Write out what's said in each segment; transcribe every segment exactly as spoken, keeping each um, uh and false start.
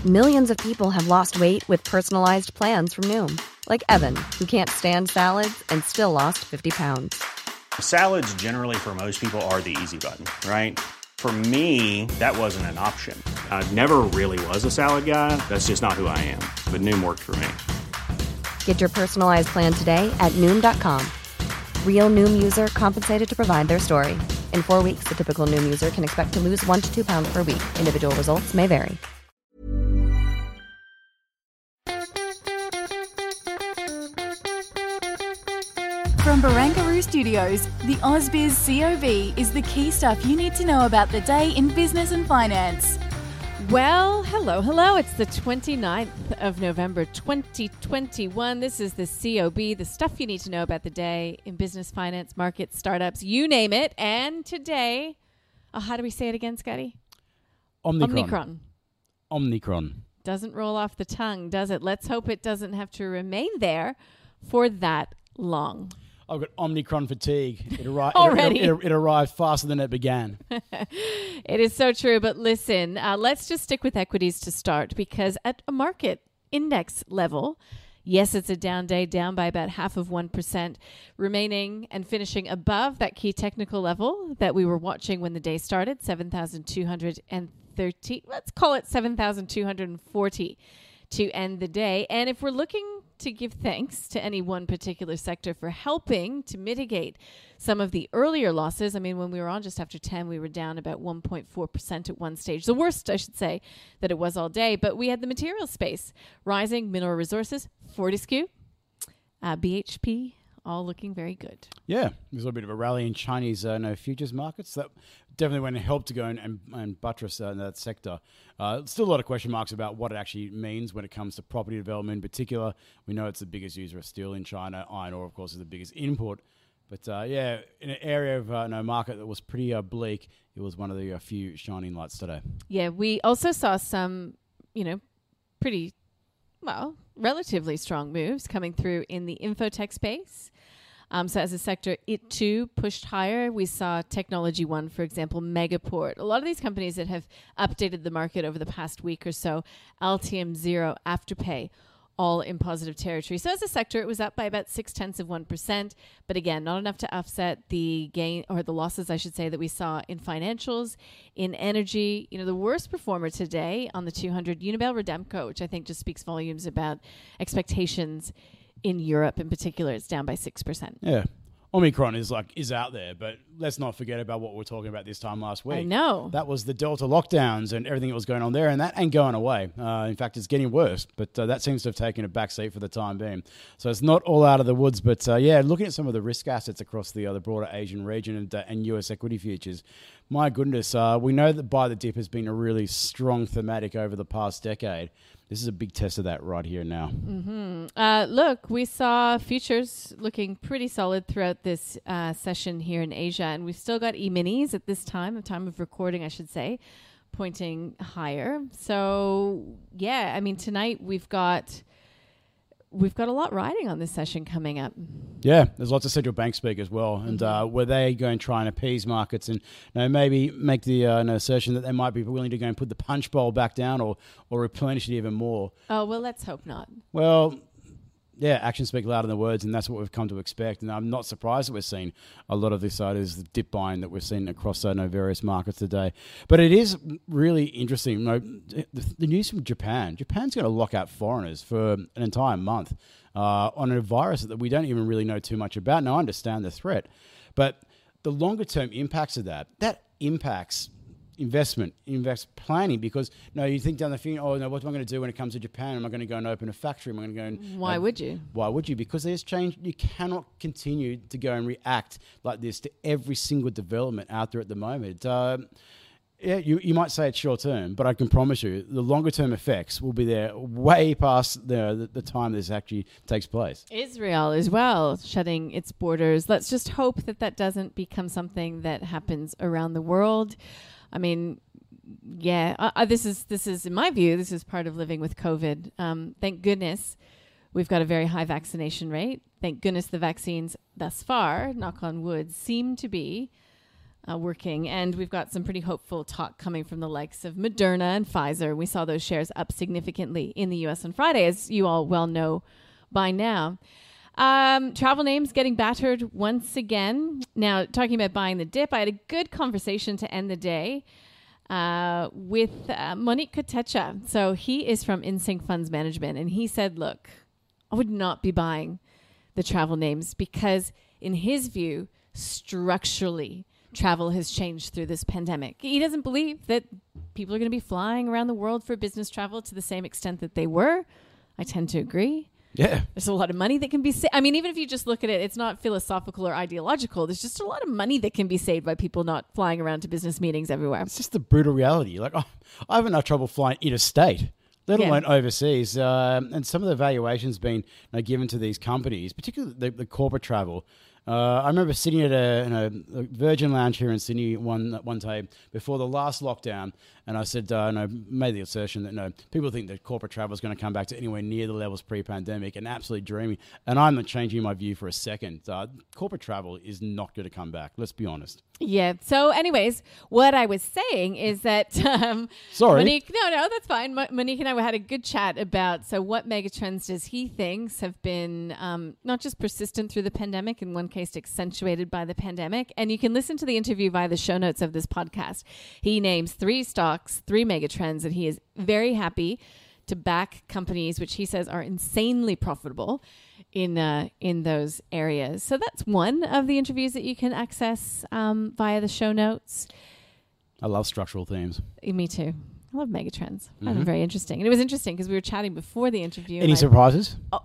Millions of people have lost weight with personalized plans from Noom. Like Evan, who can't stand salads and still lost fifty pounds. Salads generally for most people are the easy button, right? For me, that wasn't an option. I never really was a salad guy. That's just not who I am. But Noom worked for me. Get your personalized plan today at Noom dot com. Real Noom user compensated to provide their story. In four weeks, the typical Noom user can expect to lose one to two pounds per week. Individual results may vary. From Barangaroo Studios, the AusBiz C O B is the key stuff you need to know about the day in business and finance. Well, hello, hello. It's the twenty-ninth of November, twenty twenty-one. This is the C O B, the stuff you need to know about the day in business, finance, markets, startups, you name it. And today, oh, how do we say it again, Scotty? Omnicron. Omnicron. Omnicron. Doesn't roll off the tongue, does it? Let's hope it doesn't have to remain there for that long. I've got Omnicron fatigue. It, arri- Already. it, it, it arrived faster than it began. It is so true. But listen, uh, let's just stick with equities to start, because at a market index level, yes, it's a down day, down by about half of one percent, remaining and finishing above that key technical level that we were watching when the day started, seven thousand two hundred thirty. Let's call it seven thousand two hundred forty to end the day. And if we're looking to give thanks to any one particular sector for helping to mitigate some of the earlier losses. I mean, when we were on just after ten, we were down about one point four percent at one stage. The worst, I should say, that it was all day. But we had the material space rising, mineral resources, Fortescue, uh, B H P, all looking very good. Yeah, there's a little bit of a rally in Chinese uh, no futures markets. That definitely went and helped to go and, and, and buttress uh, that sector. Uh, still a lot of question marks about what it actually means when it comes to property development in particular. We know it's the biggest user of steel in China. Iron ore, of course, is the biggest import. But uh, yeah, in an area of uh, no market that was pretty uh, bleak, it was one of the uh, few shining lights today. Yeah, we also saw some, you know, pretty, well, relatively strong moves coming through in the infotech space. Um, so as a sector, it too pushed higher. We saw Technology One, for example, Megaport. A lot of these companies that have updated the market over the past week or so, Altium, Xero, Afterpay, all in positive territory. So as a sector, it was up by about six tenths of one percent. But again, not enough to offset the gain, or the losses, I should say, that we saw in financials, in energy. You know, the worst performer today on the two hundred, Unibail Rodamco, which I think just speaks volumes about expectations in Europe in particular. It's down by six percent. Yeah. Omicron is like is out there, but let's not forget about what we were talking about this time last week. I know. That was the Delta lockdowns and everything that was going on there, and that ain't going away. Uh, in fact, it's getting worse, but uh, that seems to have taken a back seat for the time being. So it's not all out of the woods, but uh, yeah, looking at some of the risk assets across the, uh, the broader Asian region and, uh, and U S equity futures, my goodness, uh, we know that buy the dip has been a really strong thematic over the past decade. This is a big test of that right here now. Mm-hmm. Uh, look, we saw futures looking pretty solid throughout this uh, session here in Asia, and we've still got E-minis at this time, of time of recording, I should say, pointing higher. So, yeah, I mean, tonight we've got we've got a lot riding on this session coming up. Yeah, there's lots of central bank speak as well, and uh, where they go and try and appease markets and you know, maybe make the uh, an assertion that they might be willing to go and put the punch bowl back down or, or replenish it even more. Oh, well, let's hope not. Well, yeah, actions speak louder than words, and that's what we've come to expect. And I'm not surprised that we're seeing a lot of this side is the dip buying that we've seen across uh, no, various markets today. But it is really interesting. You know, the, the news from Japan. Japan's going to lock out foreigners for an entire month uh, on a virus that we don't even really know too much about. Now, I understand the threat, but the longer-term impacts of that, that impacts investment, invest planning, because no, you think down the thing, oh no, what am I going to do when it comes to Japan? Am I going to go and open a factory? Am I going to go and... Why uh, would you? Why would you? Because there's change. You cannot continue to go and react like this to every single development out there at the moment. Uh, yeah, you, you might say it's short term, but I can promise you the longer term effects will be there way past the, the, the time this actually takes place. Israel as well, shutting its borders. Let's just hope that that doesn't become something that happens around the world. I mean, yeah, uh, this is, this is, in my view, this is part of living with COVID. Um, thank goodness we've got a very high vaccination rate. Thank goodness the vaccines thus far, knock on wood, seem to be uh, working. And we've got some pretty hopeful talk coming from the likes of Moderna and Pfizer. We saw those shares up significantly in the U S on Friday, as you all well know by now. Um, travel names getting battered once again. Now, talking about buying the dip, I had a good conversation to end the day uh, with uh, Monique Kotecha. So he is from InSync Funds Management, and he said, look, I would not be buying the travel names because in his view, structurally, travel has changed through this pandemic. He doesn't believe that people are going to be flying around the world for business travel to the same extent that they were. I tend to agree. Yeah. There's a lot of money that can be saved. I mean, even if you just look at it, it's not philosophical or ideological. There's just a lot of money that can be saved by people not flying around to business meetings everywhere. It's just the brutal reality. Like, oh, I have enough trouble flying interstate, let Yeah. alone overseas. Um, and some of the valuations being you know, given to these companies, particularly the, the corporate travel. Uh, I remember sitting at a, in a, a Virgin Lounge here in Sydney one one day before the last lockdown, and I said, uh, no, made the assertion that no, people think that corporate travel is going to come back to anywhere near the levels pre-pandemic, and absolutely dreaming. And I'm not changing my view for a second. Uh, corporate travel is not going to come back. Let's be honest. Yeah. So anyways, what I was saying is that um, Sorry. Monique, no, no, that's fine. Mo- Monique and I had a good chat about, so what megatrends does he thinks have been um, not just persistent through the pandemic, in one case accentuated by the pandemic. And you can listen to the interview via the show notes of this podcast. He names three stocks, three megatrends, and he is very happy to back companies which he says are insanely profitable in uh, in those areas. So that's one of the interviews that you can access um, via the show notes. I love structural themes. Uh, Me too. I love megatrends. I find them Mhm. very interesting. And it was interesting because we were chatting before the interview. Any and I- surprises? Oh,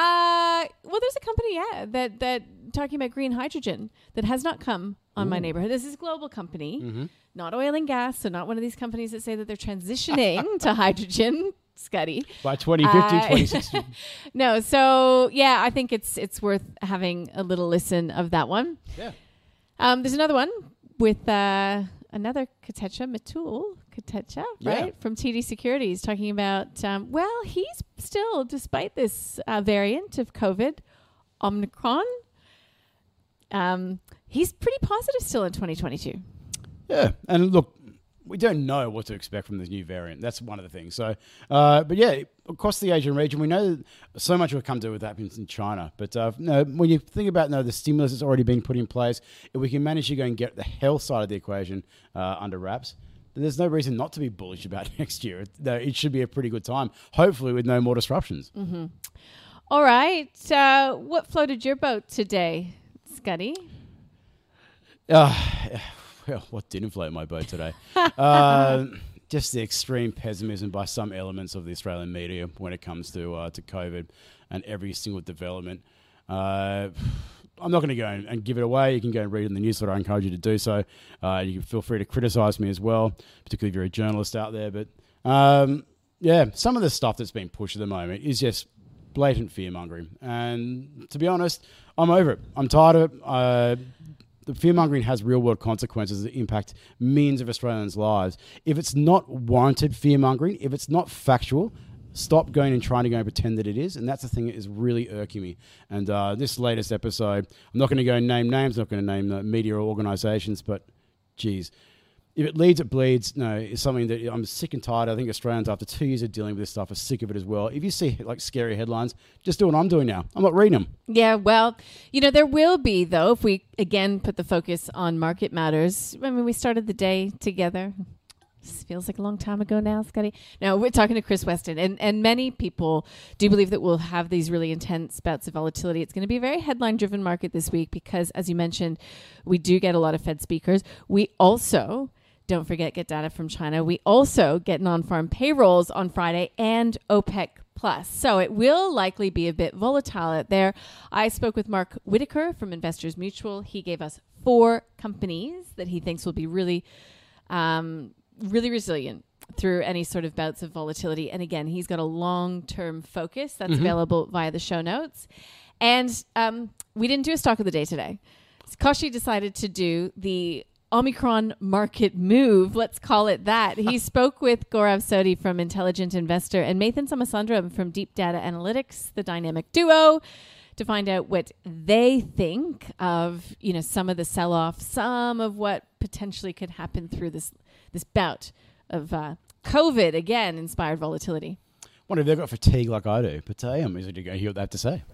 uh, well, there's a company, yeah, that, that talking about green hydrogen that has not come on my neighborhood. This is a global company, Mm-hmm. not oil and gas. So not one of these companies that say that they're transitioning to hydrogen. Scuddy. By twenty fifty, Uh, twenty sixty. No, so yeah, I think it's it's worth having a little listen of that one. Yeah. Um, there's another one with uh, another Kotecha, Matul Kotecha, Yeah. right, from T D Securities, talking about, um, well, he's still, despite this uh, variant of COVID, Omicron, um, he's pretty positive still in twenty twenty-two. Yeah, and look, we don't know what to expect from this new variant. That's one of the things. So, uh, but yeah, across the Asian region, we know that so much will come to with that in China. But uh, no, when you think about no, the stimulus that's already been put in place, if we can manage to go and get the health side of the equation uh, under wraps, then there's no reason not to be bullish about next year. It, uh, it should be a pretty good time, hopefully with no more disruptions. Mm-hmm. All right. Uh, what floated your boat today, Scuddy? Uh, well, what didn't float my boat today? uh, just the extreme pessimism by some elements of the Australian media when it comes to uh, to COVID and every single development. Uh, I'm not going to go and, and give it away. You can go and read it in the newsletter. I encourage you to do so. Uh, you can feel free to criticise me as well, particularly if you're a journalist out there. But um, yeah, some of the stuff that's being pushed at the moment is just blatant fear-mongering. And to be honest, I'm over it. I'm tired of it. Uh, The fear-mongering has real-world consequences that impact millions of Australians' lives. If it's not warranted fear-mongering, if it's not factual, stop going and trying to go and pretend that it is. And that's the thing that is really irking me. And uh, this latest episode, I'm not going to go and name names, I'm not going to name uh, media or organisations, but geez, if it leads, it bleeds. No, it's something that I'm sick and tired. I think Australians, after two years of dealing with this stuff, are sick of it as well. If you see like scary headlines, just do what I'm doing now. I'm not reading them. Yeah, well, you know, there will be, though, if we, again, put the focus on market matters. I mean, we started the day together. This feels like a long time ago now, Scotty. No, we're talking to Chris Weston, and, and many people do believe that we'll have these really intense bouts of volatility. It's going to be a very headline-driven market this week because, as you mentioned, we do get a lot of Fed speakers. We also... Don't forget, get data from China. We also get non-farm payrolls on Friday and OPEC plus. So it will likely be a bit volatile out there. I spoke with Mark Whitaker from Investors Mutual. He gave us four companies that he thinks will be really, um, really resilient through any sort of bouts of volatility. And again, he's got a long-term focus that's mm-hmm. available via the show notes. And um, we didn't do a stock of the day today. Koshi decided to do the Omicron market move, let's call it that. He spoke with Gaurav Sodhi from Intelligent Investor and Mathan Samasundram from Deep Data Analytics, the dynamic duo, to find out what they think of, you know, some of the sell-off, some of what potentially could happen through this this bout of uh, COVID, again, inspired volatility. Wonder if they've got fatigue like I do, but uh, I'm eager to go hear what they have to say.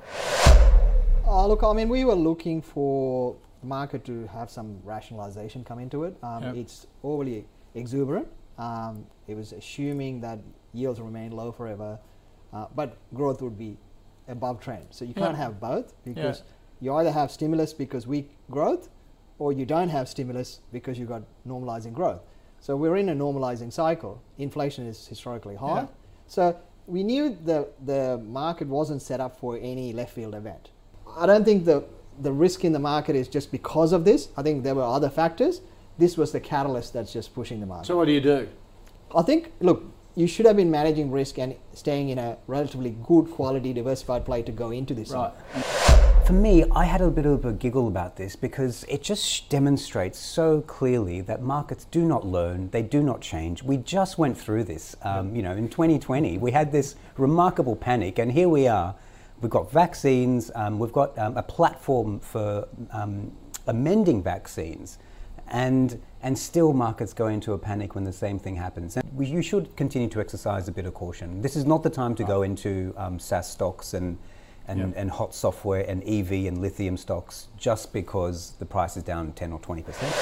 Uh, look, I mean, we were looking for the market to have some rationalization come into it. Um, Yep. It's overly exuberant. Um, it was assuming that yields remain low forever, uh, but growth would be above trend. So you can't Yeah. have both, because Yeah. you either have stimulus because weak growth, or you don't have stimulus because you've got normalizing growth. So we're in a normalizing cycle. Inflation is historically high. Yeah. So we knew the, the market wasn't set up for any left field event. I don't think the, the risk in the market is just because of this. I think there were other factors. This was the catalyst that's just pushing the market. So what do you do? I think, look, you should have been managing risk and staying in a relatively good quality diversified play to go into this. Right. For me, I had a bit of a giggle about this because it just demonstrates so clearly that markets do not learn, they do not change. We just went through this, um, you know, in twenty twenty. We had this remarkable panic, and here we are. We've got vaccines, um, we've got um, a platform for um, amending vaccines, and and still markets go into a panic when the same thing happens. And we, you should continue to exercise a bit of caution. This is not the time to go into um, SaaS stocks and and, Yep. and hot software and E V and lithium stocks just because the price is down ten or twenty percent.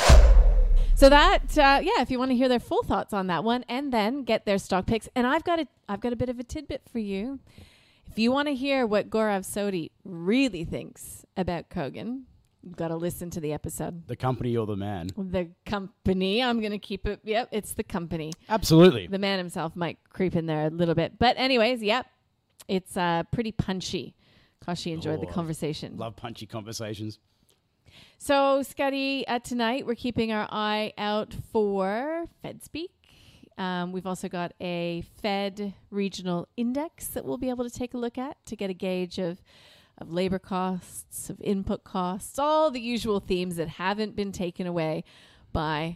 So that, uh, yeah, if you want to hear their full thoughts on that one and then get their stock picks. And I've got a, I've got a bit of a tidbit for you. If you want to hear what Gaurav Sodhi really thinks about Kogan, you've got to listen to the episode. The company or the man? The company, I'm going to keep it. Yep, it's the company. Absolutely. The man himself might creep in there a little bit. But anyways, yep, it's uh, pretty punchy. Kashi enjoyed Oh, the conversation. Love punchy conversations. So, Scotty, uh, tonight we're keeping our eye out for Fed Speak. Um, we've also got a Fed regional index that we'll be able to take a look at to get a gauge of, of labor costs, of input costs, all the usual themes that haven't been taken away by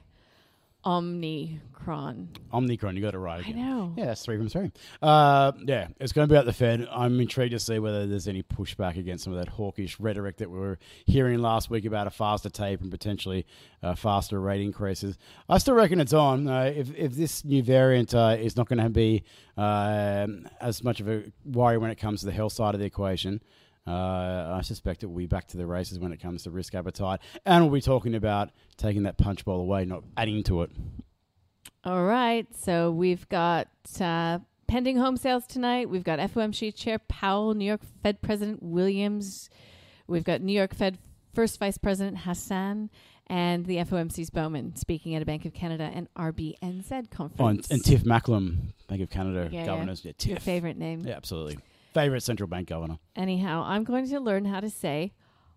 Omicron. Omicron, you got it right I again. know. Yeah, that's three from three. Uh, yeah, it's going to be at the Fed. I'm intrigued to see whether there's any pushback against some of that hawkish rhetoric that we were hearing last week about a faster tape and potentially uh, faster rate increases. I still reckon it's on. Uh, if, if this new variant uh, is not going to be uh, as much of a worry when it comes to the health side of the equation, Uh, I suspect it will be back to the races when it comes to risk appetite. And we'll be talking about taking that punch bowl away, not adding to it. All right. So we've got uh, pending home sales tonight. We've got F O M C Chair Powell, New York Fed President Williams. We've got New York Fed First Vice President Hassan, and the F O M C's Bowman speaking at a Bank of Canada and R B N Z conference. Oh, and, and Tiff Macklem, Bank of Canada Yeah, governors. yeah. Yeah, Tiff. Your favorite name. Yeah, absolutely. Favorite central bank governor. Anyhow, I'm going to learn how to say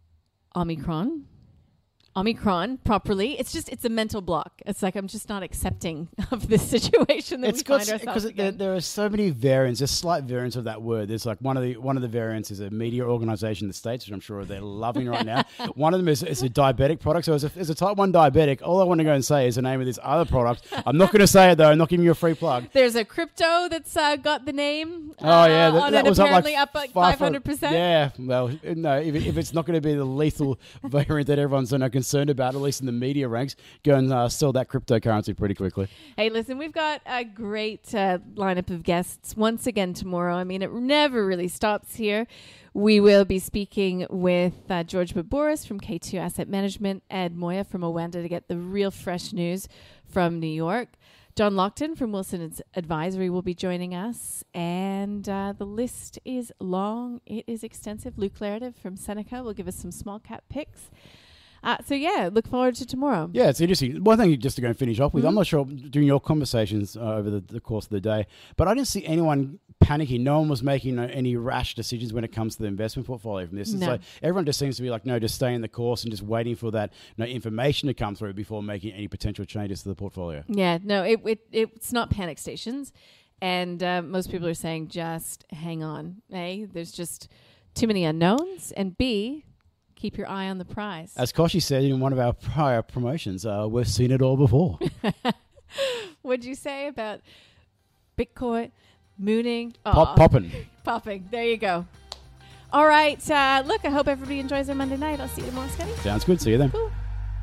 Omicron. Omicron properly. It's just, it's a mental block. It's like I'm just not accepting of this situation that It's we got find ourselves because there, in. there are so many variants, just slight variants of that word. There's like one of the one of the variants is a media organization in the States, which I'm sure they're loving right now. One of them is, is a diabetic product. So as a, as a type one diabetic, all I want to go and say is the name of this other product. I'm not going to say it though. I'm not giving you a free plug. There's a crypto that's uh, got the name. Oh yeah, uh, that, on that it, was up apparently like up like five five hundred percent. Yeah, well, no, if, it, if it's not going to be the lethal variant that everyone's so concerned about, at least in the media ranks, go and uh, sell that cryptocurrency pretty quickly. Hey, listen, we've got a great uh, lineup of guests once again tomorrow. I mean, it never really stops here. We will be speaking with uh, George Babouris from K two Asset Management, Ed Moya from Owanda to get the real fresh news from New York. John Lockton from Wilson's Advisory will be joining us, and uh, the list is long. It is extensive. Luke Laird from Seneca will give us some small cap picks. Uh, so, yeah, look forward to tomorrow. Yeah, it's interesting. One thing just to go and finish off with, Mm-hmm. I'm not sure during your conversations uh, over the, the course of the day, but I didn't see anyone panicking. No one was making uh, any rash decisions when it comes to the investment portfolio from this. It's No. like everyone just seems to be like, no, just stay in the course and just waiting for that you know, information to come through before making any potential changes to the portfolio. Yeah, no, it, it it's not panic stations. And uh, most people are saying just hang on. A, there's just too many unknowns. And B, keep keep your eye on the prize. As Koshi said in one of our prior promotions, uh, we've seen it all before. What'd you say about Bitcoin mooning? Pop, popping. Popping. There you go. All right. Uh, look, I hope everybody enjoys their Monday night. I'll see you tomorrow, Scotty. Sounds good. See you then. Cool.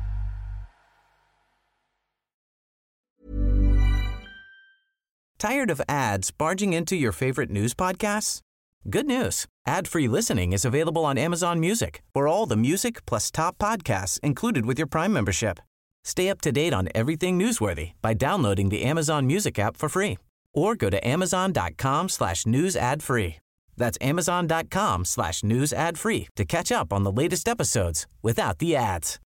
Tired of ads barging into your favorite news podcasts? Good news. Ad-free listening is available on Amazon Music for all the music plus top podcasts included with your Prime membership. Stay up to date on everything newsworthy by downloading the Amazon Music app for free or go to amazon.com slash news ad free. That's amazon.com slash news ad free to catch up on the latest episodes without the ads.